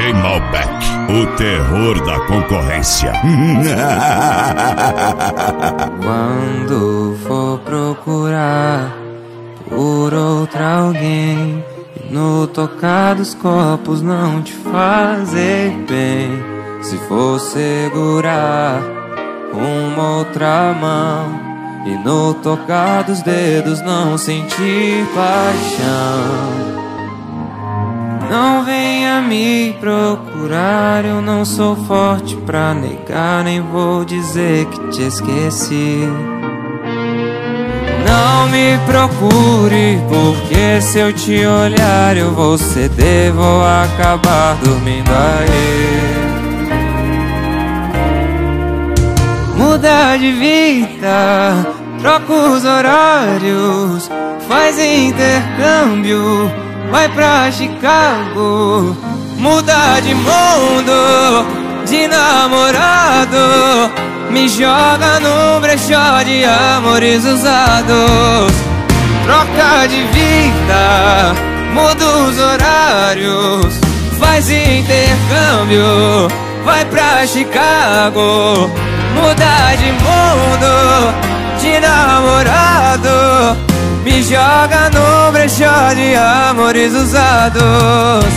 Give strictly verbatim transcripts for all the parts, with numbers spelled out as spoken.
J Malbec, o terror da concorrência. Quando for procurar por outra alguém, e no tocar dos copos não te fazer bem, se for segurar uma outra mão e no tocar dos dedos não sentir paixão, não venha me procurar, eu não sou forte pra negar, nem vou dizer que te esqueci. Não me procure, porque se eu te olhar eu vou ceder, vou acabar dormindo aí. Muda de vida, troca os horários, faz intercâmbio, vai pra Chicago. Muda de mundo, de namorado, me joga num brechó de amores usados. Troca de vida, muda os horários, faz intercâmbio, vai pra Chicago. Muda de mundo, de namorado, me joga no brechó de amores usados.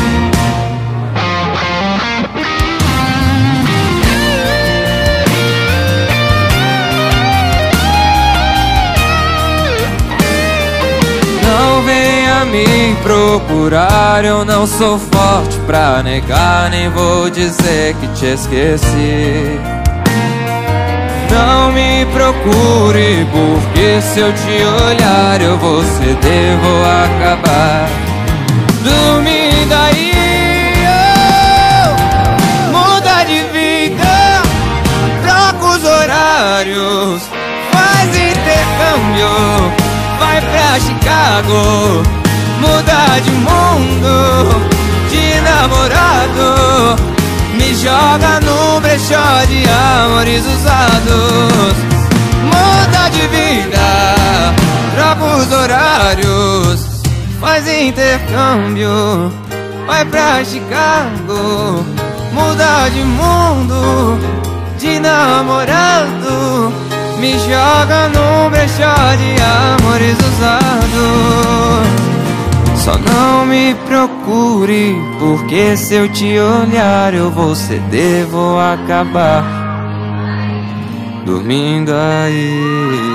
Não venha me procurar, eu não sou forte pra negar, nem vou dizer que te esqueci. Não me procure, porque se eu te olhar eu vou ceder, vou acabar dormindo aí. Oh, muda de vida, troca os horários, faz intercâmbio, vai pra Chicago. Muda de mundo, de namorado, me joga no brechó de amores usados. Muda de vida, troca os horários, faz intercâmbio, vai pra Chicago. Muda de mundo, de namorado, me joga no brechó de amores usados. Só não me procure, porque se eu te olhar eu vou ceder, vou acabar dormindo aí.